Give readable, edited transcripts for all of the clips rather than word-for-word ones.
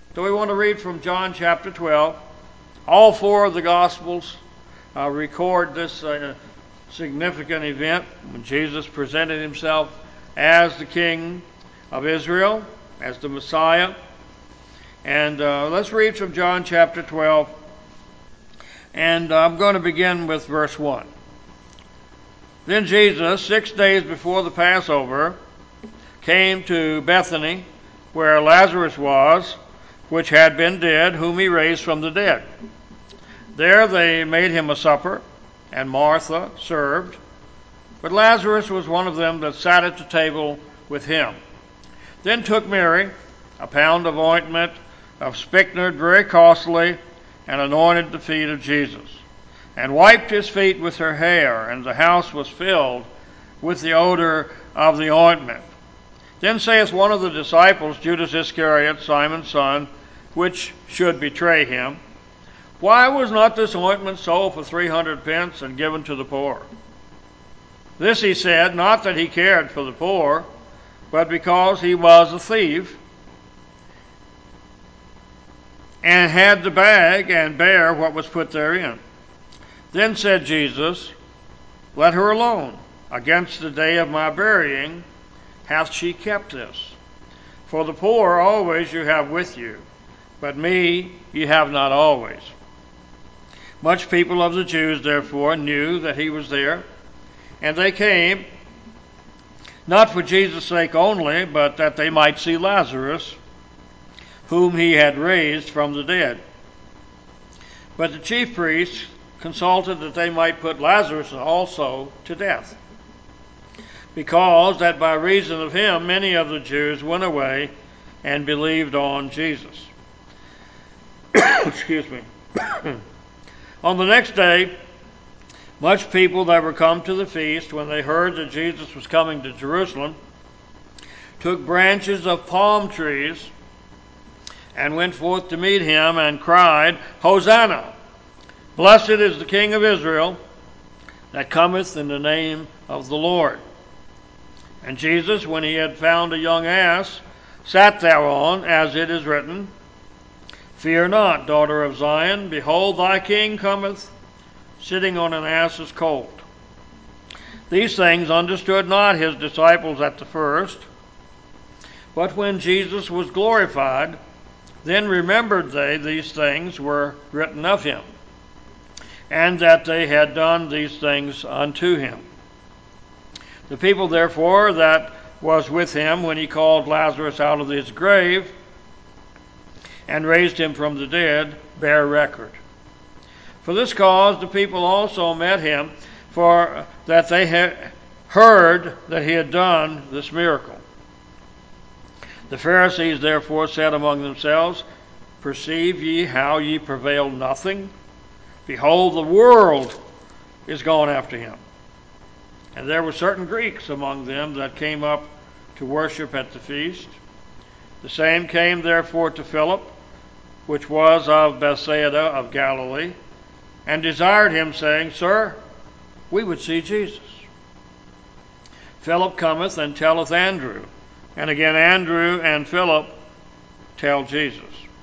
So we want to read from John chapter 12. All four of the Gospels record this significant event when Jesus presented himself as the King of Israel, as the Messiah. And let's read from John chapter 12. And I'm going to begin with verse 1. Then Jesus, 6 days before the Passover, came to Bethany, where Lazarus was, which had been dead, whom he raised from the dead. There they made him a supper, and Martha served. But Lazarus was one of them that sat at the table with him. Then took Mary a pound of ointment of spikenard, very costly, and anointed the feet of Jesus, and wiped his feet with her hair, and the house was filled with the odor of the ointment. Then saith one of the disciples, Judas Iscariot, Simon's son, which should betray him, Why was not this ointment sold for 300 pence and given to the poor? This he said, not that he cared for the poor, but because he was a thief, and had the bag, and bare what was put therein. Then said Jesus, Let her alone. Against the day of my burying hath she kept this. For the poor always you have with you, but me ye have not always. Much people of the Jews, therefore, knew that he was there, and they came, not for Jesus' sake only, but that they might see Lazarus, whom he had raised from the dead. But the chief priests consulted that they might put Lazarus also to death, because that by reason of him many of the Jews went away and believed on Jesus. Excuse me. On the next day, much people that were come to the feast, when they heard that Jesus was coming to Jerusalem, took branches of palm trees and went forth to meet him, and cried, Hosanna! Blessed is the King of Israel that cometh in the name of the Lord. And Jesus, when he had found a young ass, sat thereon, as it is written, Fear not, daughter of Zion, behold, thy king cometh, sitting on an ass's colt. These things understood not his disciples at the first, but when Jesus was glorified, then remembered they these things were written of him, and that they had done these things unto him. The people therefore that was with him when he called Lazarus out of his grave and raised him from the dead bear record. For this cause the people also met him, for that they had heard that he had done this miracle. The Pharisees therefore said among themselves, Perceive ye how ye prevail nothing? Behold, the world is gone after him. And there were certain Greeks among them that came up to worship at the feast. The same came therefore to Philip, which was of Bethsaida of Galilee, and desired him, saying, Sir, we would see Jesus. Philip cometh and telleth Andrew, and again Andrew and Philip tell Jesus.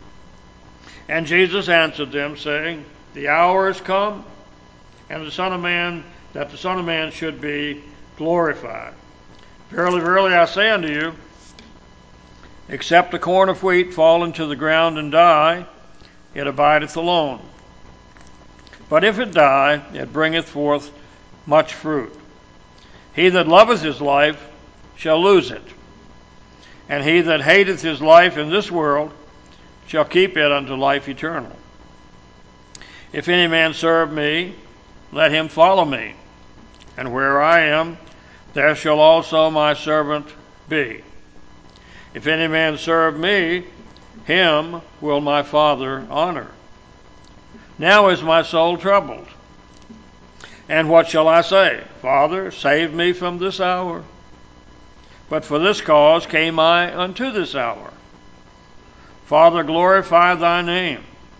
And Jesus answered them, saying, The hour is come, and the Son of Man should be glorified. Verily, verily, I say unto you, except a corn of wheat fall into the ground and die, it abideth alone. But if it die, it bringeth forth much fruit. He that loveth his life shall lose it, and he that hateth his life in this world shall keep it unto life eternal. If any man serve me, let him follow me, and where I am, there shall also my servant be. If any man serve me, him will my Father honor. Now is my soul troubled. And what shall I say? Father, save me from this hour. But for this cause came I unto this hour. Father, glorify thy name.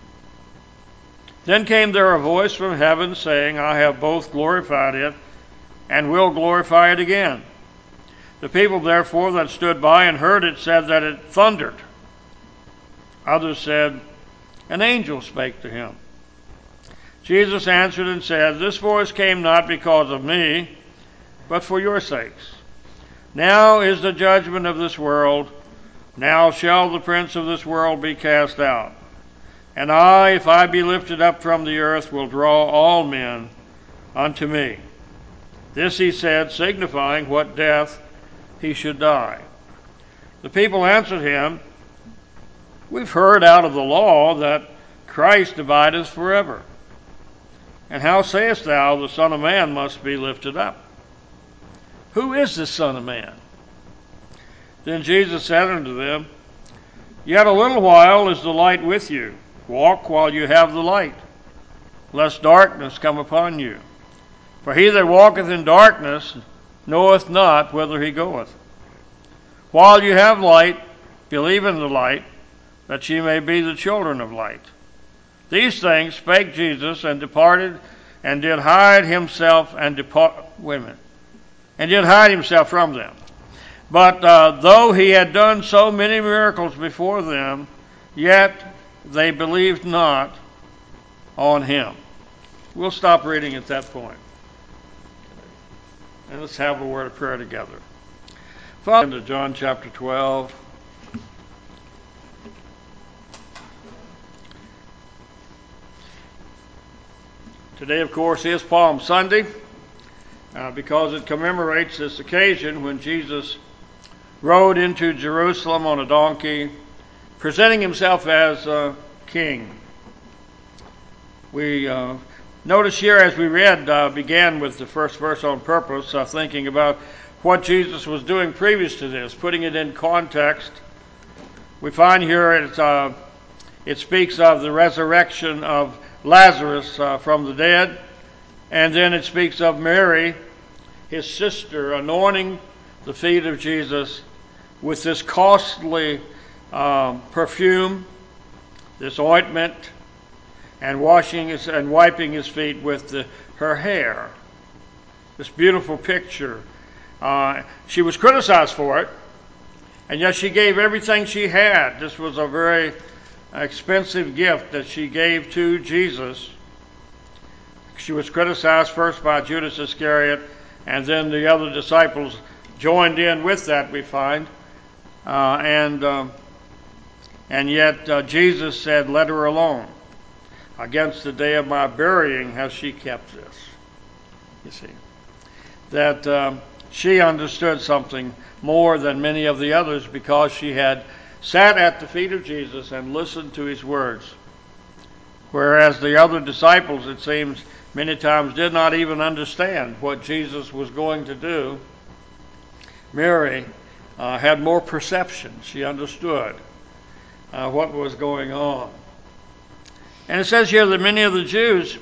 Then came there a voice from heaven, saying, I have both glorified it, and will glorify it again. The people therefore that stood by and heard it said that it thundered. Others said, "An angel spake to him." Jesus answered and said, "This voice came not because of me, but for your sakes. Now is the judgment of this world. Now shall the prince of this world be cast out. And I, if I be lifted up from the earth, will draw all men unto me." This he said, signifying what death he should die. The people answered him, "We've heard out of the law that Christ abideth forever. And how sayest thou, the Son of Man must be lifted up? Who is this Son of Man?" Then Jesus said unto them, "Yet a little while is the light with you. Walk while you have the light, lest darkness come upon you. For he that walketh in darkness knoweth not whither he goeth. While you have light, believe in the light, that ye may be the children of light." These things spake Jesus, and departed, and did hide himself and did hide himself from them. But though he had done so many miracles before them, yet they believed not on him. We'll stop reading at that point. And let's have a word of prayer together. Father, into John chapter 12. Today, of course, is Palm Sunday, because it commemorates this occasion when Jesus rode into Jerusalem on a donkey, presenting himself as a king. We notice here, as we read, began with the first verse on purpose, thinking about what Jesus was doing previous to this, putting it in context. We find here it speaks of the resurrection of Lazarus from the dead, and then it speaks of Mary, his sister, anointing the feet of Jesus with this costly perfume, this ointment, and wiping his feet with her hair. This beautiful picture. She was criticized for it, and yet she gave everything she had. This was a very expensive gift that she gave to Jesus. She was criticized first by Judas Iscariot, and then the other disciples joined in with that, we find. And yet Jesus said, "Let her alone. Against the day of my burying has she kept this." You see, that she understood something more than many of the others, because she had sat at the feet of Jesus and listened to his words. Whereas the other disciples, it seems, many times did not even understand what Jesus was going to do. Mary had more perception. She understood what was going on. And it says here that many of the Jews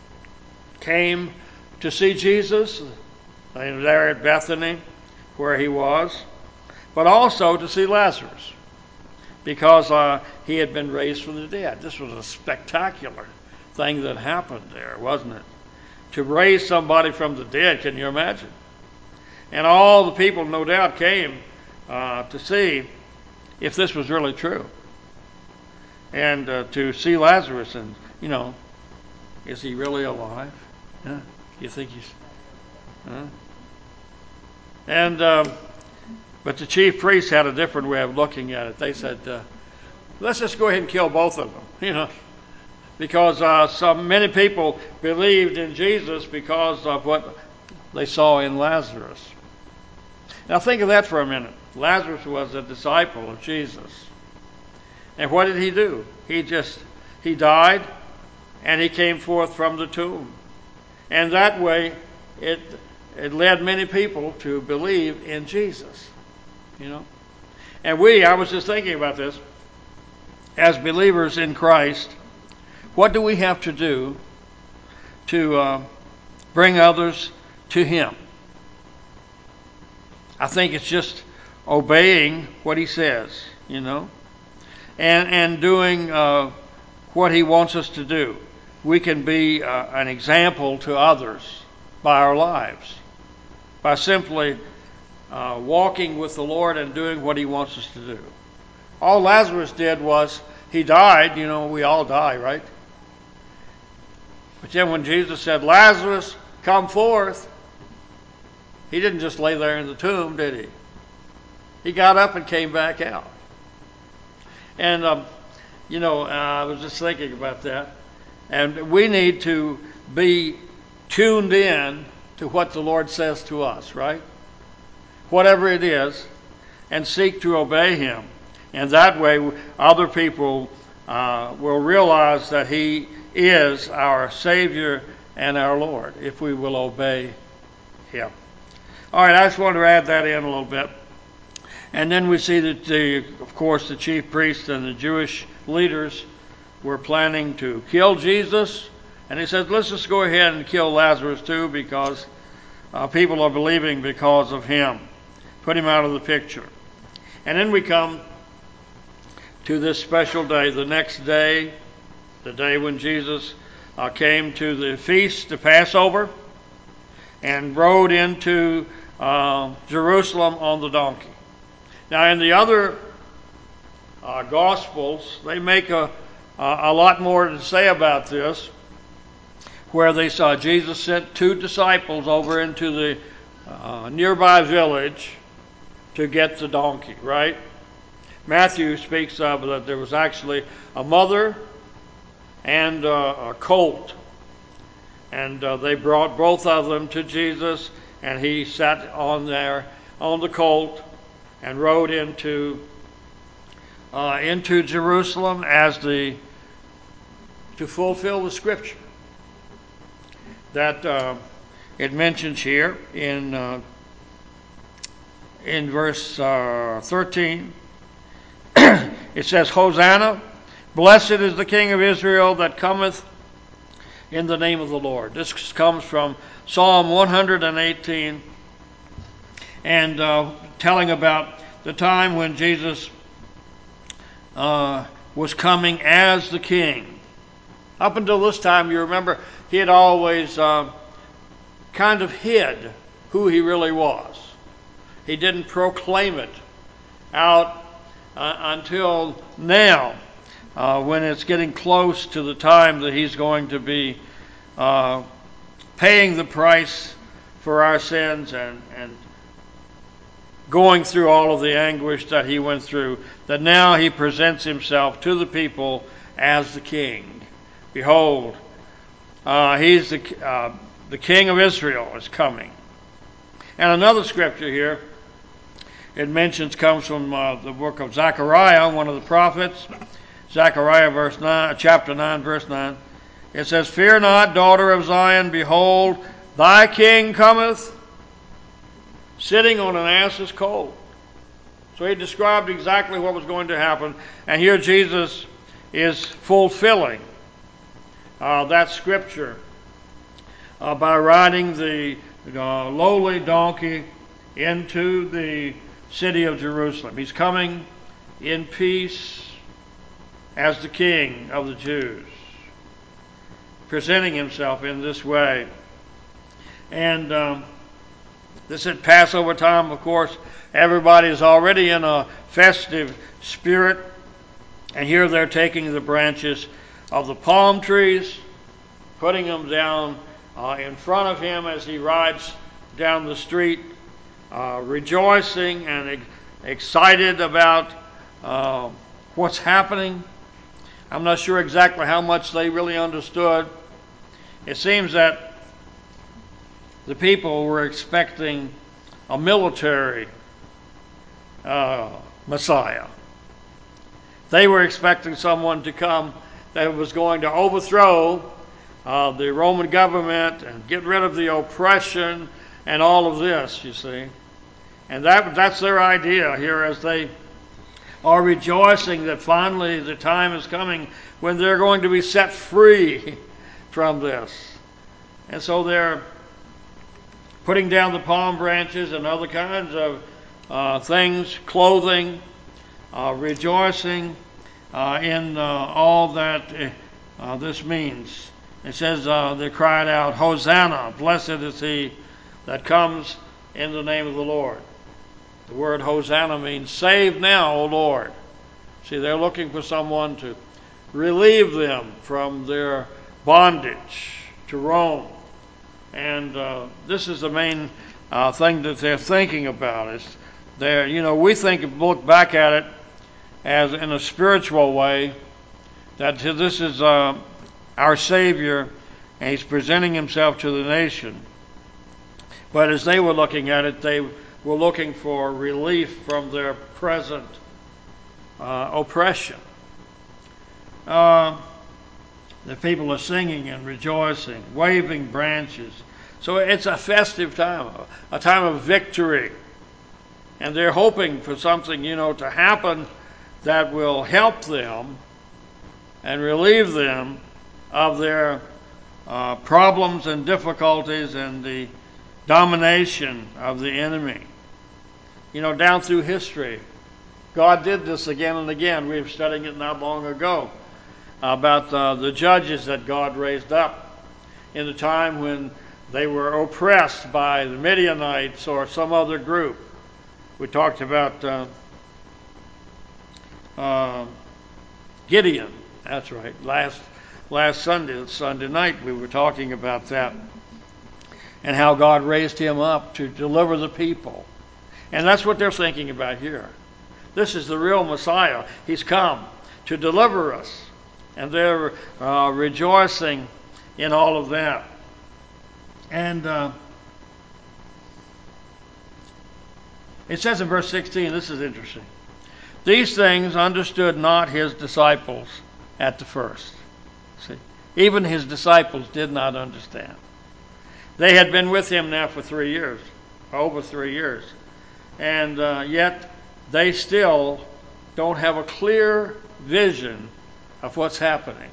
came to see Jesus. They were there at Bethany, where he was, but also to see Lazarus, because he had been raised from the dead. This was a spectacular thing that happened there, wasn't it? To raise somebody from the dead, can you imagine? And all the people, no doubt, came to see if this was really true. And to see Lazarus and, is he really alive? Yeah. You think he's... But the chief priests had a different way of looking at it. They said, let's just go ahead and kill both of them, because many people believed in Jesus because of what they saw in Lazarus. Now think of that for a minute. Lazarus was a disciple of Jesus. And what did he do? He died, and he came forth from the tomb. And that way, it led many people to believe in Jesus, And I was just thinking about this, as believers in Christ, what do we have to do to bring others to him? I think it's just obeying what he says, and doing what he wants us to do. We can be an example to others by our lives, by simply walking with the Lord and doing what he wants us to do. All Lazarus did was he died. You know, we all die, right? But then when Jesus said, Lazarus, come forth, he didn't just lay there in the tomb, did he? He got up and came back out. And, I was just thinking about that. And we need to be tuned in to what the Lord says to us, right? Whatever it is, and seek to obey him. And that way, other people will realize that he is our Savior and our Lord, if we will obey him. All right, I just wanted to add that in a little bit. And then we see that, of course, the chief priests and the Jewish leaders were planning to kill Jesus. And he says, let's just go ahead and kill Lazarus too, because people are believing because of him. Put him out of the picture. And then we come to this special day, the next day, the day when Jesus came to the feast, the Passover, and rode into Jerusalem on the donkey. Now, in the other Gospels, they make a lot more to say about this, where they saw Jesus sent 2 disciples over into the nearby village to get the donkey, right? Matthew speaks of that there was actually a mother and a colt. And they brought both of them to Jesus, and he sat on the colt and rode into Jerusalem to fulfill the scripture that it mentions here in verse 13. It says, Hosanna, blessed is the King of Israel that cometh in the name of the Lord. This comes from Psalm 118, and telling about the time when Jesus was coming as the king. Up until this time, you remember, he had always kind of hid who he really was. He didn't proclaim it out until now, when it's getting close to the time that he's going to be paying the price for our sins and going through all of the anguish that he went through, that now he presents himself to the people as the king. Behold, he's the King of Israel is coming. And another scripture here, it mentions, comes from the book of Zechariah, one of the prophets. Zechariah chapter 9, verse 9. It says, Fear not, daughter of Zion, behold, thy king cometh, sitting on an ass's colt. So he described exactly what was going to happen. And here Jesus is fulfilling that scripture by riding the lowly donkey into the city of Jerusalem. He's coming in peace as the King of the Jews, presenting himself in this way. And this is Passover time, of course. Everybody's already in a festive spirit. And here they're taking the branches of the palm trees, putting them down in front of him as he rides down the street, rejoicing and excited about what's happening. I'm not sure exactly how much they really understood. It seems that the people were expecting a military Messiah. They were expecting someone to come that was going to overthrow the Roman government and get rid of the oppression and all of this, you see. And that's their idea here, as they are rejoicing that finally the time is coming when they're going to be set free from this. And so they're putting down the palm branches and other kinds of things, clothing, rejoicing in all that this means. It says they cried out, Hosanna, blessed is he that comes in the name of the Lord. The word Hosanna means, save now, O Lord. See, they're looking for someone to relieve them from their bondage to Rome. And this is the main thing that they're thinking about. Is they're, we look back at it as in a spiritual way, that this is our Savior, and He's presenting Himself to the nation. But as they were looking at it, they were looking for relief from their present oppression. The people are singing and rejoicing, waving branches. So it's a festive time, a time of victory. And they're hoping for something, to happen that will help them and relieve them of their problems and difficulties and the domination of the enemy. Down through history, God did this again and again. We were studying it not long ago about the judges that God raised up in the time when they were oppressed by the Midianites or some other group. We talked about Gideon. That's right. Last Sunday night, we were talking about that and how God raised him up to deliver the people. And that's what they're thinking about here. This is the real Messiah. He's come to deliver us. And they're rejoicing in all of that. And it says in verse 16, this is interesting. These things understood not his disciples at the first. See, even his disciples did not understand. They had been with him now for 3 years, over 3 years. And yet they still don't have a clear vision of what's happening.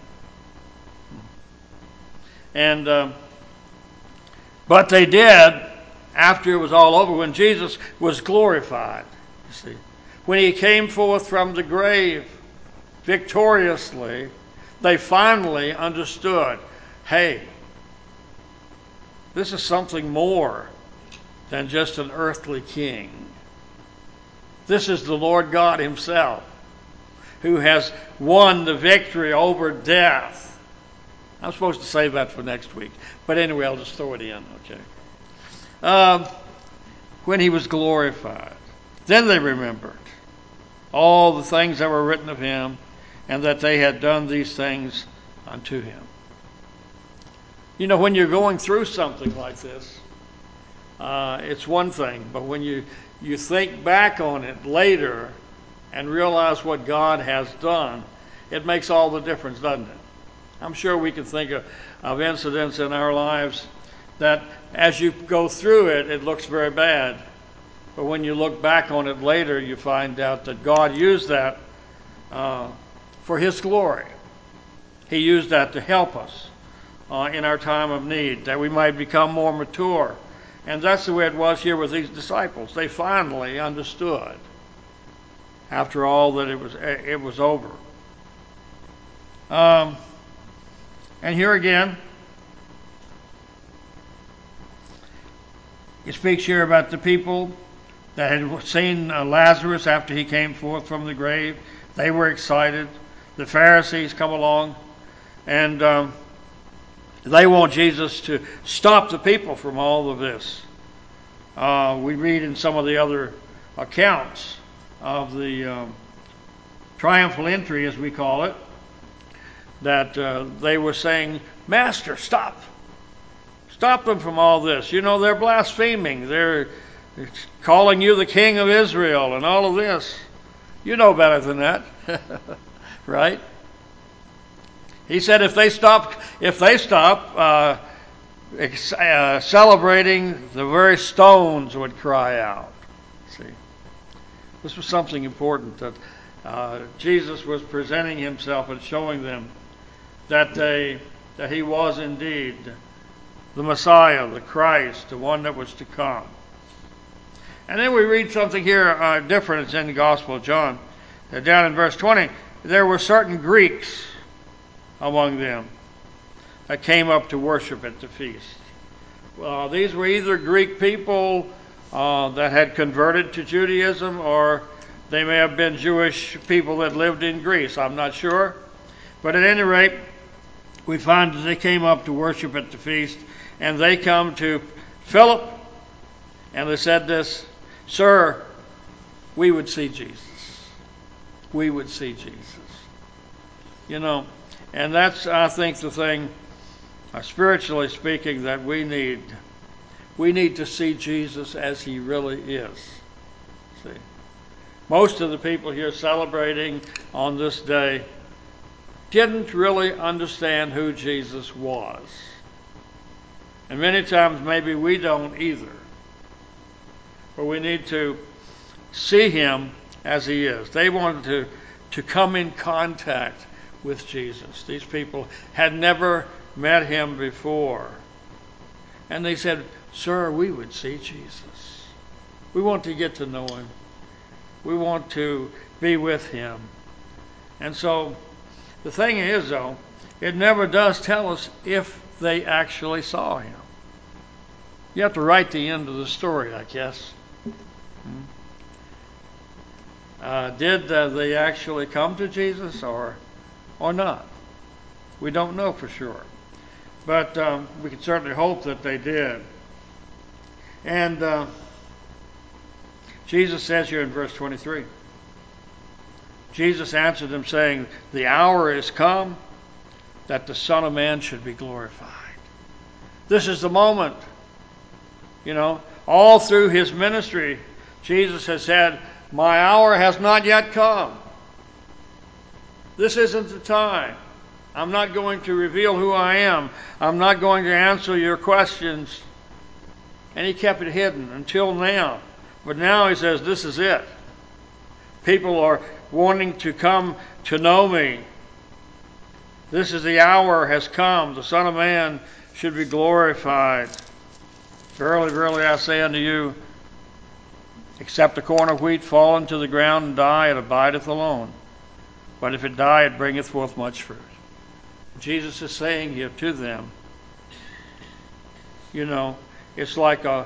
And but they did after it was all over, when Jesus was glorified. You see, when he came forth from the grave victoriously, they finally understood, hey, this is something more than just an earthly king. This is the Lord God himself, who has won the victory over death. I'm supposed to save that for next week. But anyway, I'll just throw it in, okay? When he was glorified, then they remembered all the things that were written of him, and that they had done these things unto him. When you're going through something like this, it's one thing. But when you think back on it later and realize what God has done, it makes all the difference, doesn't it? I'm sure we can think of incidents in our lives that as you go through it, it looks very bad. But when you look back on it later, you find out that God used that for his glory. He used that to help us in our time of need, that we might become more mature. And that's the way it was here with these disciples. They finally understood after all that it was over. And here again, it speaks here about the people that had seen Lazarus after he came forth from the grave. They were excited. The Pharisees come along, and they want Jesus to stop the people from all of this. We read in some of the other accounts of the triumphal entry, as we call it, that they were saying, Master, stop. Stop them from all this. They're blaspheming. They're calling you the King of Israel and all of this. You know better than that. Right? He said if they stop celebrating, the very stones would cry out. See, this was something important that Jesus was presenting himself and showing them that he was indeed the Messiah, the Christ, the one that was to come. And then we read something here different. It's in the Gospel of John. Down in verse 20, there were certain Greeks among them that came up to worship at the feast. These were either Greek people that had converted to Judaism, or They may have been Jewish people that lived in Greece. I'm not sure. But at any rate, we find that they came up to worship at the feast, and they come to Philip, and they said this, "Sir, we would see Jesus. We would see Jesus." You know, and that's, I think, the thing, spiritually speaking, that we need. We need to see Jesus as he really is. See, most of the people here celebrating on this day didn't really understand who Jesus was. And many times maybe we don't either. But we need to see him as he is. They wanted to come in contact with Jesus. These people had never met him before. And they said, "Sir, we would see Jesus. We want to get to know him. We want to be with him." And so the thing is, though, it never does tell us if they actually saw him. You have to write the end of the story, I guess. Did they actually come to Jesus or not? We don't know for sure. But we can certainly hope that they did. And Jesus says here in verse 23, Jesus answered them saying, "The hour is come that the Son of Man should be glorified." This is the moment. You know, all through his ministry, Jesus has said, "My hour has not yet come. This isn't the time. I'm not going to reveal who I am. I'm not going to answer your questions." And he kept it hidden until now. But now he says, this is it. People are wanting to come to know me. This is the hour has come. The Son of Man should be glorified. "Verily, verily, I say unto you, except a corn of wheat fall into the ground and die, it abideth alone. But if it die, it bringeth forth much fruit." Jesus is saying here to them, you know, it's like a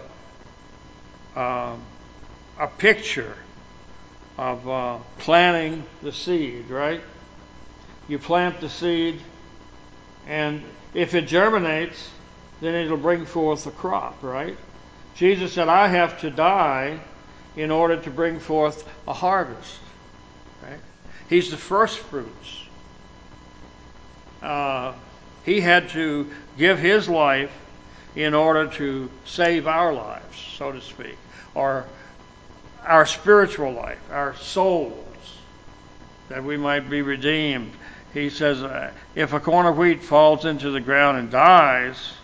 picture of planting the seed, right? You plant the seed, and if it germinates, then it'll bring forth a crop, right? Jesus said, "I have to die in order to bring forth a harvest." Right? He's the first fruits. He had to give his life in order to save our lives, so to speak, or our spiritual life, our souls, that we might be redeemed. He says, if a corn of wheat falls into the ground and dies,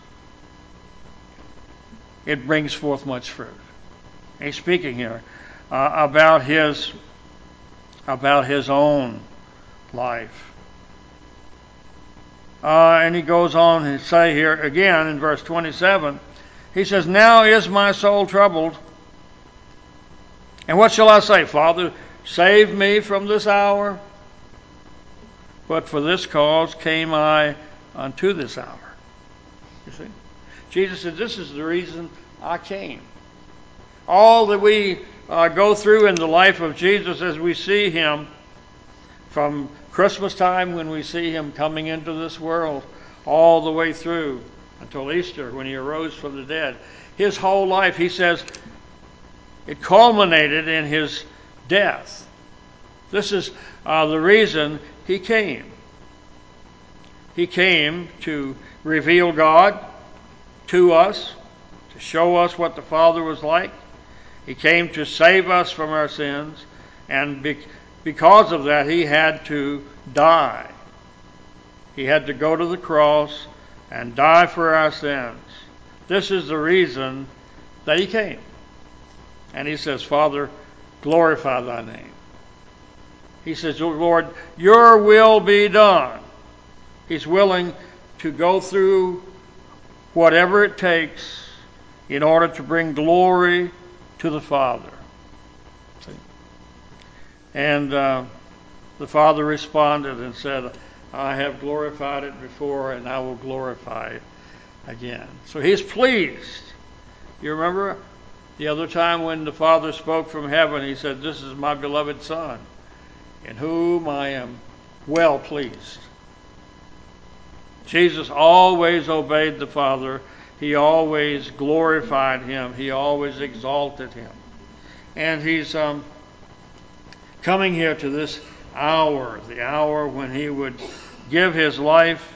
it brings forth much fruit. He's speaking here about his own life. And he goes on to say here again in verse 27, he says, "Now is my soul troubled. And what shall I say? Father, save me from this hour. But for this cause came I unto this hour." You see? Jesus said, this is the reason I came. All that we go through in the life of Jesus as we see him, from Christmas time when we see him coming into this world, all the way through until Easter when he arose from the dead. His whole life, he says, it culminated in his death. This is the reason he came. He came to reveal God to us, to show us what the Father was like. He came to save us from our sins, and because of that, he had to die. He had to go to the cross and die for our sins. This is the reason that he came. And he says, "Father, glorify thy name." He says, "Lord, your will be done." He's willing to go through whatever it takes in order to bring glory to the Father. See? And the Father responded and said, "I have glorified it before, and I will glorify it again." So he's pleased. You remember The other time when the Father spoke from heaven, he said, "This is my beloved Son, in whom I am well pleased." Jesus always obeyed the Father. He always glorified him. He always exalted him. And he's coming here to this hour, the hour when he would give his life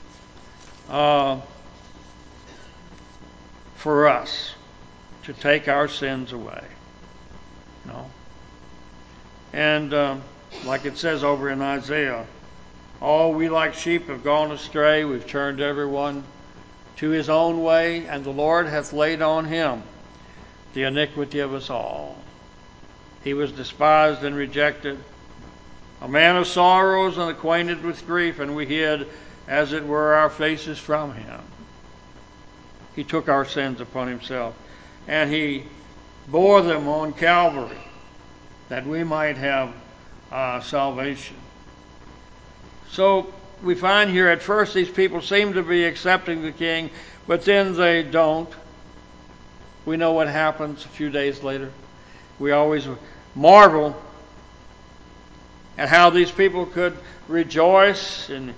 for us, to take our sins away. No. And like it says over in Isaiah, all we like sheep have gone astray. We've turned everyone to his own way, and the Lord hath laid on him the iniquity of us all. He was despised and rejected, a man of sorrows and acquainted with grief, and we hid, as it were, our faces from him. He took our sins upon himself, and he bore them on Calvary, that we might have salvation. So we find here at first these people seem to be accepting the king, but then they don't. We know what happens a few days later. We always marvel at how these people could rejoice and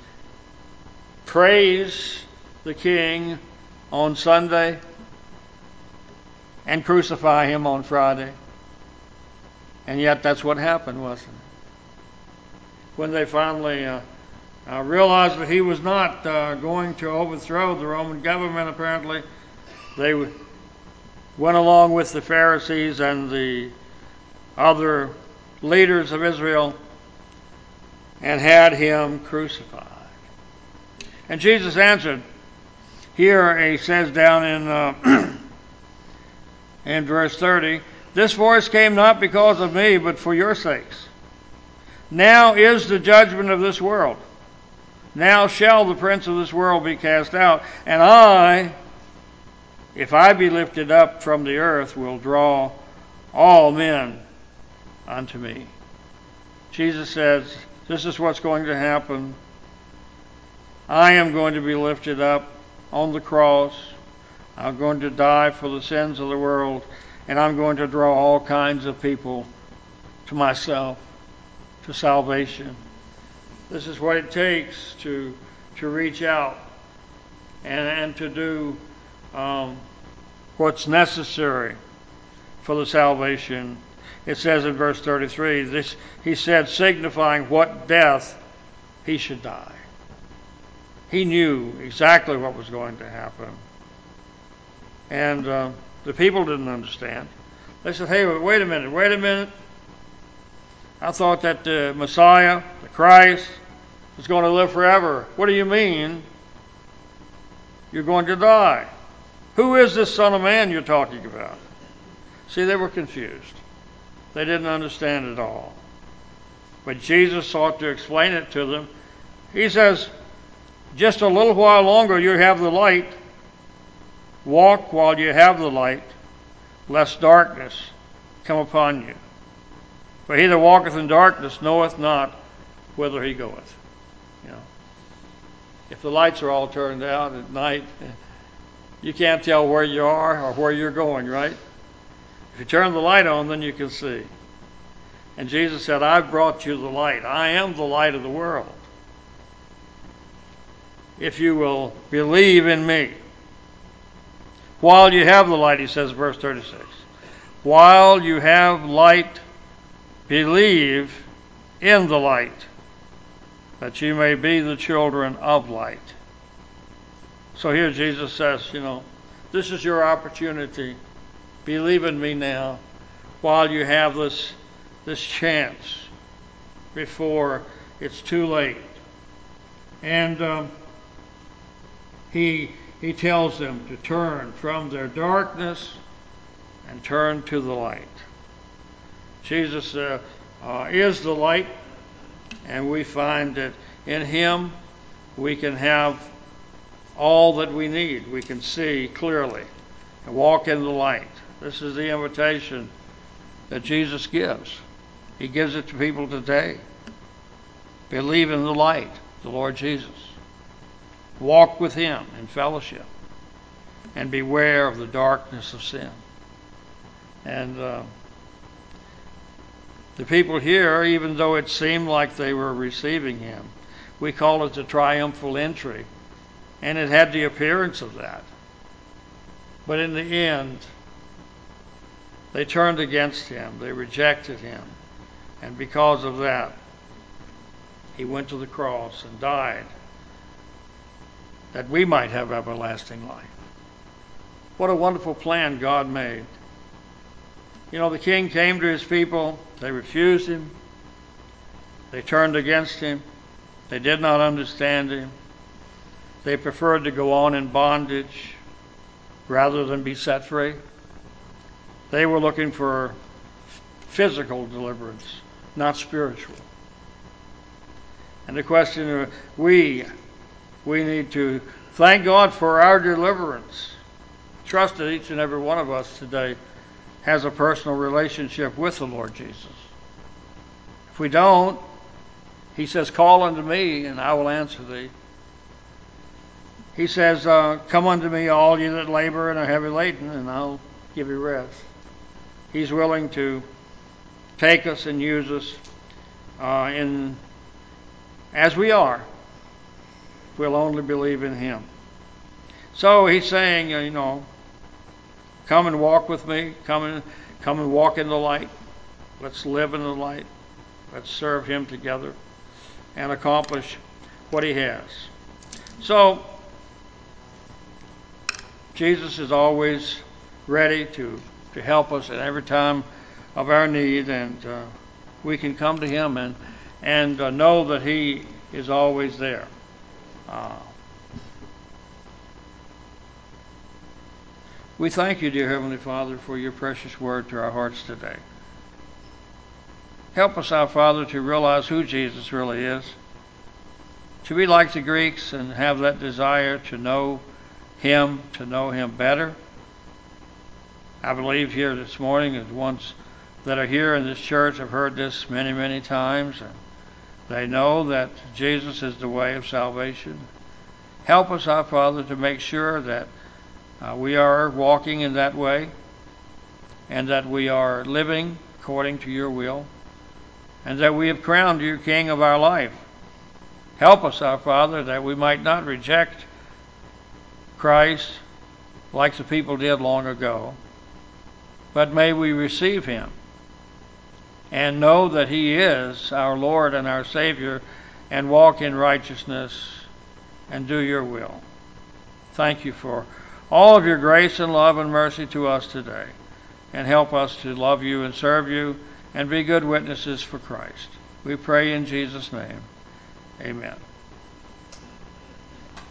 praise the king on Sunday and crucify him on Friday. And yet that's what happened, wasn't it? When they finally realized that he was not going to overthrow the Roman government, apparently, they went along with the Pharisees and the other leaders of Israel and had him crucified. And Jesus answered. Here he says down in verse 30, "This voice came not because of me, but for your sakes. Now is the judgment of this world. Now shall the prince of this world be cast out. And I, if I be lifted up from the earth, will draw all men unto me." Jesus says, this is what's going to happen. I am going to be lifted up on the cross. I'm going to die for the sins of the world, and I'm going to draw all kinds of people to myself, to salvation. This is what it takes to reach out and to do what's necessary for the salvation. It says in verse 33, this he said, signifying what death he should die. He knew exactly what was going to happen. And the people didn't understand. They said, "Hey, wait a minute. I thought that the Messiah, the Christ, was going to live forever. What do you mean you're going to die? Who is this Son of Man you're talking about?" See, they were confused. They didn't understand it all. But Jesus sought to explain it to them. He says, just a little while longer you have the light. Walk while you have the light, lest darkness come upon you. For he that walketh in darkness knoweth not whither he goeth. You know, if the lights are all turned out at night, you can't tell where you are or where you're going, right? If you turn the light on, then you can see. And Jesus said, "I've brought you the light. I am the light of the world. If you will believe in me." While you have the light, he says, verse 36, while you have light, believe in the light, that you may be the children of light. So here Jesus says, this is your opportunity. Believe in me now while you have this chance before it's too late. And he tells them to turn from their darkness and turn to the light. Jesus is the light, and we find that in him we can have all that we need. We can see clearly and walk in the light. This is the invitation that Jesus gives. He gives it to people today. Believe in the light, the Lord Jesus. Walk with him in fellowship, and beware of the darkness of sin. And the people here, even though it seemed like they were receiving him, we call it the triumphal entry. And it had the appearance of that. But in the end, they turned against him. They rejected him. And because of that, he went to the cross and died that we might have everlasting life. What a wonderful plan God made. You know, the king came to his people. They refused him. They turned against him. They did not understand him. They preferred to go on in bondage rather than be set free. They were looking for physical deliverance, not spiritual. And the question is, we need to thank God for our deliverance. Trust that each and every one of us today has a personal relationship with the Lord Jesus. If we don't, he says, call unto me and I will answer thee. He says, come unto me all you that labor and are heavy laden, and I'll give you rest. He's willing to take us and use us as we are. We'll only believe in him. So he's saying, come and walk with me. Come and walk in the light. Let's live in the light. Let's serve him together and accomplish what he has. So Jesus is always ready to help us at every time of our need, and we can come to him and know that he is always there. We thank you, dear Heavenly Father, for your precious word to our hearts today. Help us, our Father, to realize who Jesus really is, to be like the Greeks and have that desire to know him better. I believe here this morning, the ones that are here in this church have heard this many, many times, and they know that Jesus is the way of salvation. Help us, our Father, to make sure that we are walking in that way, and that we are living according to your will, and that we have crowned you King of our life. Help us, our Father, that we might not reject Christ like the people did long ago, but may we receive him and know that he is our Lord and our Savior, and walk in righteousness and do your will. Thank you for all of your grace and love and mercy to us today, and help us to love you and serve you and be good witnesses for Christ. We pray in Jesus' name. Amen.